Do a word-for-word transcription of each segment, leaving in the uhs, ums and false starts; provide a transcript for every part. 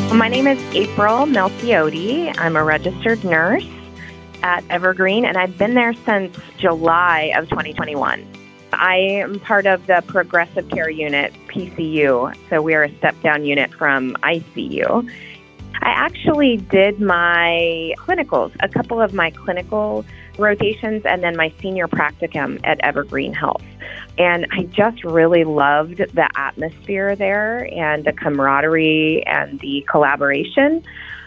My name is April Melchiotti. I'm a registered nurse at Evergreen, and I've been there since July of twenty twenty-one. I am part of the Progressive Care Unit, P C U, so we are a step-down unit from I C U. I actually did my clinicals, a couple of my clinical rotations, and then my senior practicum at Evergreen Health. And I just really loved the atmosphere there and the camaraderie and the collaboration.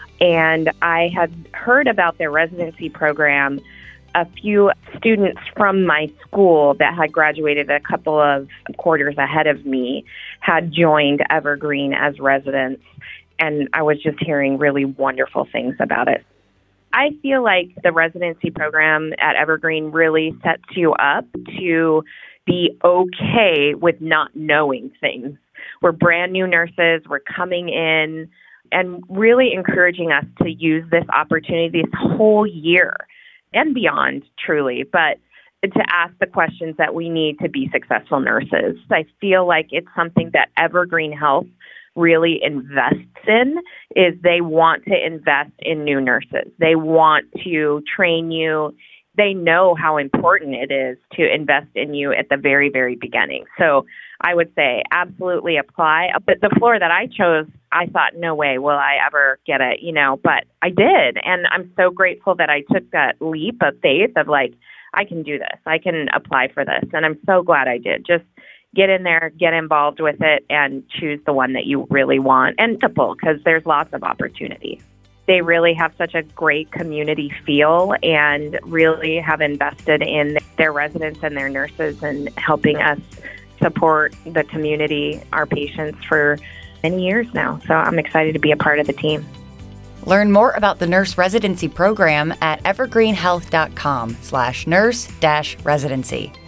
And I had heard about their residency program. A few students from my school that had graduated a couple of quarters ahead of me had joined Evergreen as residents, and I was just hearing really wonderful things about it. I feel like the residency program at Evergreen really sets you up to be okay with not knowing things. We're brand new nurses. We're coming in and really encouraging us to use this opportunity this whole year and beyond, truly, but to ask the questions that we need to be successful nurses. I feel like it's something that Evergreen Health really invests in, is they want to invest in new nurses. They want to train you. They know how important it is to invest in you at the very, very beginning. So I would say absolutely apply. But the floor that I chose, I thought, no way will I ever get it, you know, but I did. And I'm so grateful that I took that leap of faith of like, I can do this. I can apply for this. And I'm so glad I did. Just get in there, get involved with it, and choose the one that you really want. And multiple, because there's lots of opportunity. They really have such a great community feel and really have invested in their residents and their nurses and helping us support the community, our patients, for many years now. So I'm excited to be a part of the team. Learn more about the nurse residency program at evergreenhealth.com slash nurse dash residency.